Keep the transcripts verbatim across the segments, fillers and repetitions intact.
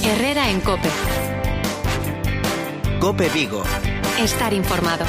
Herrera en COPE. COPE Vigo. Estar informado.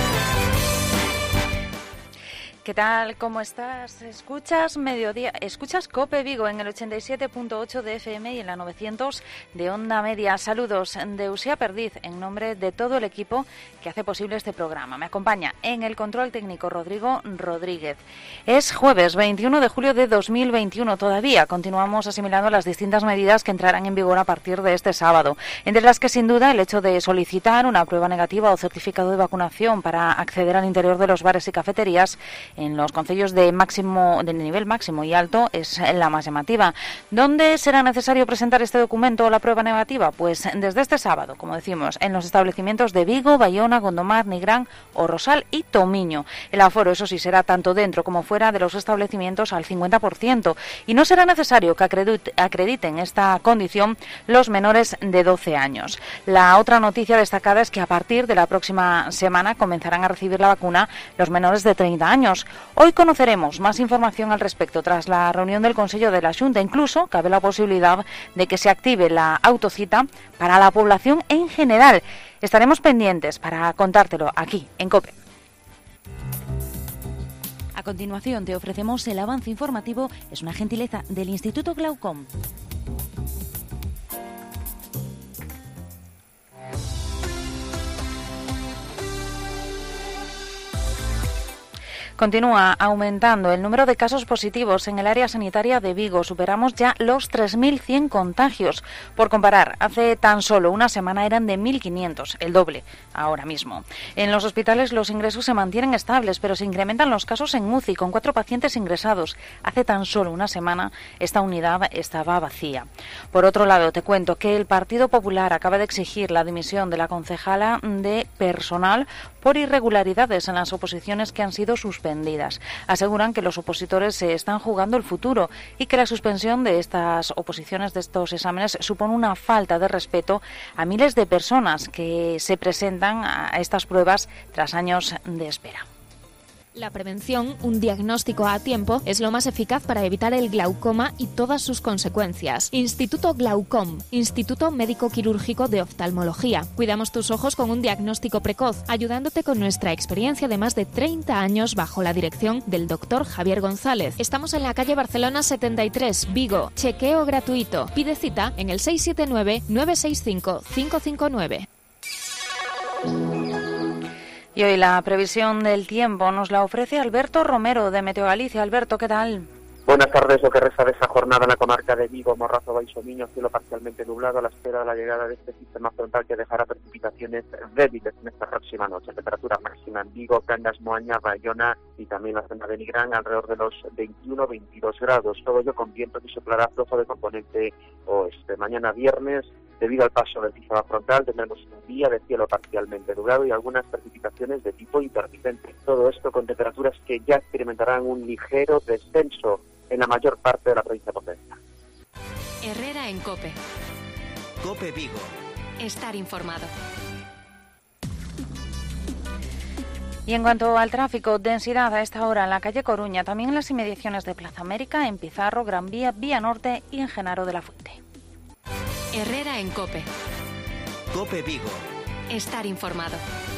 ¿Qué tal? ¿Cómo estás? ¿Escuchas Mediodía? ¿Escuchas COPE Vigo en el ochenta y siete punto ocho de F M y en la novecientos de Onda Media? Saludos de Usía Perdiz en nombre de todo el equipo que hace posible este programa. Me acompaña en el control técnico Rodrigo Rodríguez. Es jueves veintiuno de julio de dos mil veintiuno. Todavía continuamos asimilando las distintas medidas que entrarán en vigor a partir de este sábado, entre las que sin duda el hecho de solicitar una prueba negativa o certificado de vacunación para acceder al interior de los bares y cafeterías en los concellos de máximo, de nivel máximo y alto es la más llamativa. ¿Dónde será necesario presentar este documento o la prueba negativa? Pues desde este sábado, como decimos, en los establecimientos de Vigo, Bayona, Gondomar, Nigrán o Rosal y Tomiño. El aforo, eso sí, será tanto dentro como fuera de los establecimientos al cincuenta por ciento y no será necesario que acrediten esta condición los menores de doce años. La otra noticia destacada es que a partir de la próxima semana comenzarán a recibir la vacuna los menores de treinta años. Hoy conoceremos más información al respecto tras la reunión del Consejo de la Xunta. Incluso cabe la posibilidad de que se active la autocita para la población en general. Estaremos pendientes para contártelo aquí en COPE. A continuación te ofrecemos el avance informativo. Es una gentileza del Instituto Glaucom. Continúa aumentando el número de casos positivos en el área sanitaria de Vigo. Superamos ya los tres mil cien contagios. Por comparar, hace tan solo una semana eran de mil quinientos, el doble ahora mismo. En los hospitales los ingresos se mantienen estables, pero se incrementan los casos en U C I, con cuatro pacientes ingresados. Hace tan solo una semana esta unidad estaba vacía. Por otro lado, te cuento que el Partido Popular acaba de exigir la dimisión de la concejala de Personal por irregularidades en las oposiciones que han sido suspendidas. Aseguran que los opositores se están jugando el futuro y que la suspensión de estas oposiciones, de estos exámenes, supone una falta de respeto a miles de personas que se presentan a estas pruebas tras años de espera. La prevención, un diagnóstico a tiempo, es lo más eficaz para evitar el glaucoma y todas sus consecuencias. Instituto Glaucom, Instituto Médico Quirúrgico de Oftalmología. Cuidamos tus ojos con un diagnóstico precoz, ayudándote con nuestra experiencia de más de treinta años bajo la dirección del doctor Javier González. Estamos en la calle Barcelona setenta y tres, Vigo. Chequeo gratuito. Pide cita en el seis siete nueve, nueve seis cinco, cinco cinco nueve. Y hoy la previsión del tiempo nos la ofrece Alberto Romero de Meteo Galicia. Alberto, ¿qué tal? Buenas tardes. Lo que resta de esa jornada en la comarca de Vigo, Morrazo, Baixo Miño, cielo parcialmente nublado a la espera de la llegada de este sistema frontal que dejará precipitaciones débiles en esta próxima noche. Temperatura máxima en Vigo, Cangas, Moaña, Bayona y también la zona de Nigrán alrededor de los veintiuno a veintidós grados. Todo ello con viento que soplará flojo de componente oeste. Mañana viernes, debido al paso del sistema frontal, tendremos un día de cielo parcialmente nublado y algunas precipitaciones de tipo intermitente. Todo esto con temperaturas que ya experimentarán un ligero descenso en la mayor parte de la provincia de Pontevedra. Herrera en COPE. COPE Vigo. Estar informado. Y en cuanto al tráfico, densidad a esta hora en la calle Coruña, también en las inmediaciones de Plaza América, en Pizarro, Gran Vía, Vía Norte y en Genaro de la Fuente. Herrera en COPE. COPE Vigo. Estar informado.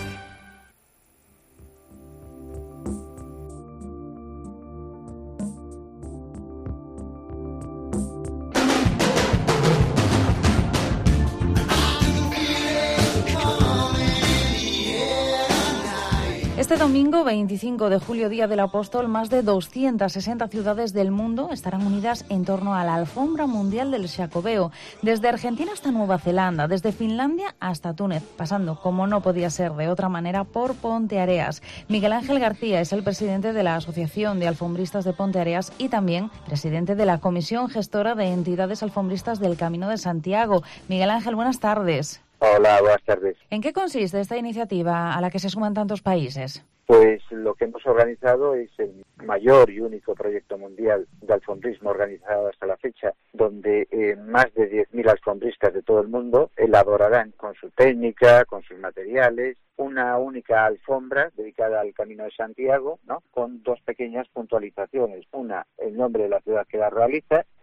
Este domingo, veinticinco de julio, Día del Apóstol, más de doscientas sesenta ciudades del mundo estarán unidas en torno a la Alfombra Mundial del Xacobeo, desde Argentina hasta Nueva Zelanda, desde Finlandia hasta Túnez, pasando, como no podía ser de otra manera, por Ponteareas. Miguel Ángel García es el presidente de la Asociación de Alfombristas de Ponteareas y también presidente de la Comisión Gestora de Entidades Alfombristas del Camino de Santiago. Miguel Ángel, buenas tardes. Hola, buenas tardes. ¿En qué consiste esta iniciativa a la que se suman tantos países? Pues lo que hemos organizado es el mayor y único proyecto mundial de alfombrismo organizado hasta la fecha, donde eh, más de diez mil alfombristas de todo el mundo elaborarán con su técnica, con sus materiales, una única alfombra dedicada al Camino de Santiago, ¿no?, con dos pequeñas puntualizaciones. Una, el nombre de la ciudad que la realiza,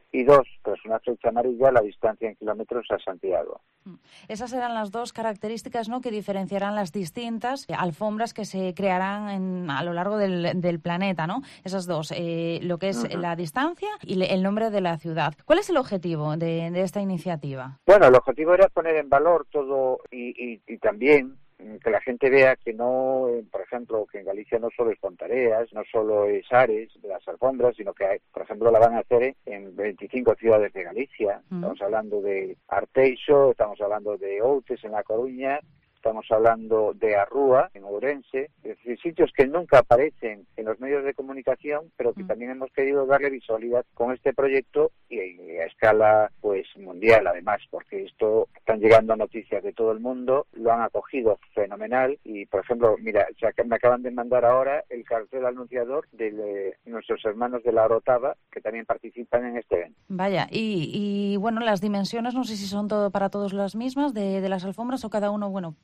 y dos, tras una flecha amarilla, la distancia en kilómetros a Santiago. Esas serán las dos características, ¿no?, que diferenciarán las distintas alfombras que se crearán en, a lo largo del, del planeta, ¿no? Esas dos, eh, lo que es uh-huh. la distancia y le, el nombre de la ciudad. ¿Cuál es el objetivo de, de esta iniciativa? Bueno, el objetivo era poner en valor todo y, y, y también que la gente vea que no, por ejemplo, que en Galicia no solo es Pontareas, no solo es Ares de las alfombras, sino que, hay, por ejemplo, la van a hacer en veinticinco ciudades de Galicia. Mm. Estamos hablando de Arteixo, estamos hablando de Outes en La Coruña, estamos hablando de Arrúa, en Ourense, es decir, sitios que nunca aparecen en los medios de comunicación, pero que mm. también hemos querido darle visualidad con este proyecto y a escala pues mundial, además, porque esto están llegando noticias de todo el mundo, lo han acogido fenomenal y, por ejemplo, mira, me acaban de mandar ahora el cartel anunciador de, de nuestros hermanos de la Orotava, que también participan en este evento. Vaya, y, y bueno, las dimensiones, no sé si son todo para todos las mismas de, de las alfombras o cada uno, bueno,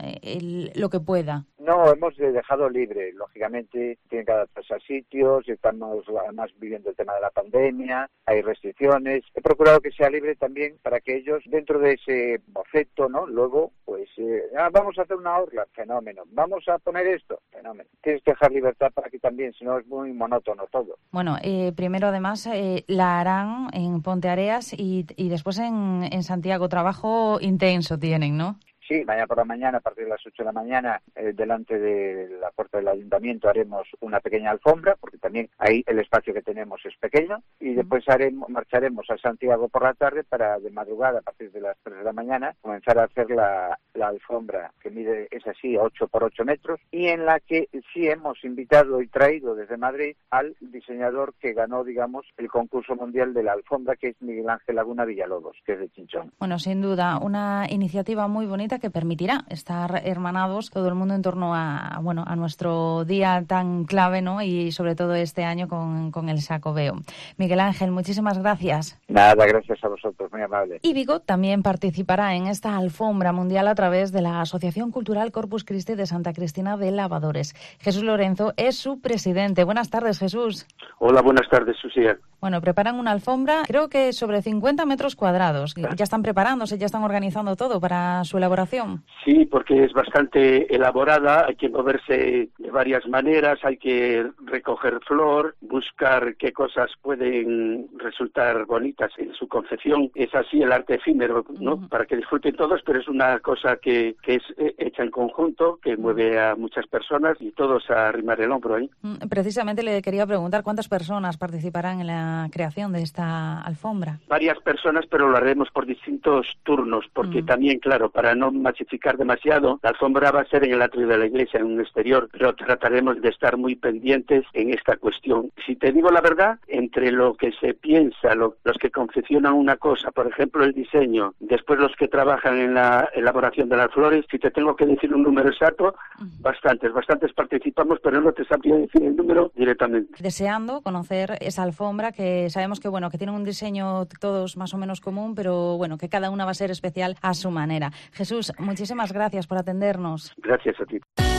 El, lo que pueda. No, hemos dejado libre, lógicamente tienen que adaptarse a sitios, estamos además viviendo el tema de la pandemia, hay restricciones, he procurado que sea libre también para que ellos dentro de ese boceto, ¿no? Luego, pues, eh, ah, vamos a hacer una orla, fenómeno, vamos a poner esto, fenómeno. Tienes que dejar libertad para que también, si no es muy monótono todo. Bueno, eh, primero además eh, la harán en Ponteareas y, y después en, en Santiago, trabajo intenso tienen, ¿no? Sí, mañana por la mañana, a partir de las ocho de la mañana, eh, delante de la puerta del ayuntamiento haremos una pequeña alfombra, porque también ahí el espacio que tenemos es pequeño, y después haremos, marcharemos a Santiago por la tarde para de madrugada, a partir de las tres de la mañana, comenzar a hacer la, la alfombra que mide, es así, ocho por ocho metros, y en la que sí hemos invitado y traído desde Madrid al diseñador que ganó, digamos, el concurso mundial de la alfombra, que es Miguel Ángel Laguna Villalobos, que es de Chinchón. Bueno, sin duda, una iniciativa muy bonita que permitirá estar hermanados todo el mundo en torno a, bueno, a nuestro día tan clave, ¿no? Y sobre todo este año con, con el Xacobeo. Miguel Ángel, muchísimas gracias. Nada, gracias a vosotros, muy amable. Y Vigo también participará en esta alfombra mundial a través de la Asociación Cultural Corpus Christi de Santa Cristina de Lavadores. Jesús Lorenzo es su presidente. Buenas tardes, Jesús. Hola, buenas tardes, Susia. Bueno, preparan una alfombra, creo que sobre cincuenta metros cuadrados. Ya están preparándose, ya están organizando todo para su elaboración. Sí, porque es bastante elaborada, hay que moverse de varias maneras, hay que recoger flor, buscar qué cosas pueden resultar bonitas en su confección. Es así el arte efímero, ¿no? Uh-huh. Para que disfruten todos, pero es una cosa que, que es hecha en conjunto, que mueve a muchas personas y todos a arrimar el hombro ahí. Precisamente le quería preguntar cuántas personas participarán en la creación de esta alfombra. Varias personas, pero lo haremos por distintos turnos, porque mm. también, claro, para no masificar demasiado, la alfombra va a ser en el atrio de la iglesia, en un exterior, pero trataremos de estar muy pendientes en esta cuestión. Si te digo la verdad, entre lo que se piensa, lo, los que confeccionan una cosa, por ejemplo el diseño, después los que trabajan en la elaboración de las flores, si te tengo que decir un número exacto, mm. bastantes, bastantes participamos, pero no te sabría decir el número directamente. Deseando conocer esa alfombra que que sabemos que bueno que tienen un diseño todos más o menos común, pero bueno, que cada una va a ser especial a su manera. Jesús, muchísimas gracias por atendernos. Gracias a ti.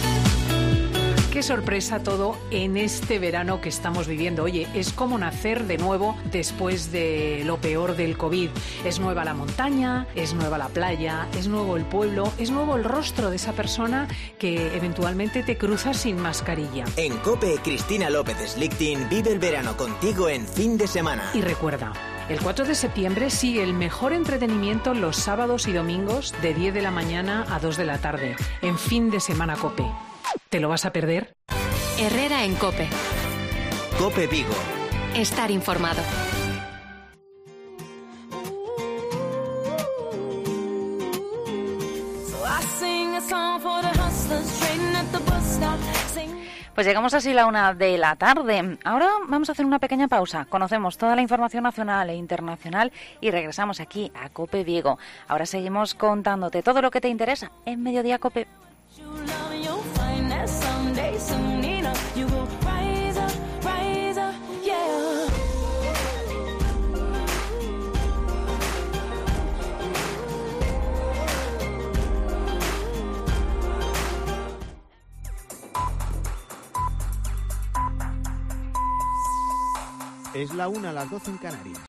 Qué sorpresa todo en este verano que estamos viviendo. Oye, es como nacer de nuevo después de lo peor del COVID. Es nueva la montaña, es nueva la playa, es nuevo el pueblo, es nuevo el rostro de esa persona que eventualmente te cruza sin mascarilla. En COPE, Cristina López Slichting vive el verano contigo en fin de semana. Y recuerda, el cuatro de septiembre sigue el mejor entretenimiento los sábados y domingos de diez de la mañana a dos de la tarde. En fin de semana COPE. ¿Te lo vas a perder? Herrera en COPE. COPE Vigo. Estar informado. Pues llegamos así a la una de la tarde. Ahora vamos a hacer una pequeña pausa. Conocemos toda la información nacional e internacional y regresamos aquí a COPE Vigo. Ahora seguimos contándote todo lo que te interesa en Mediodía COPE. Es la una a las doce en Canarias.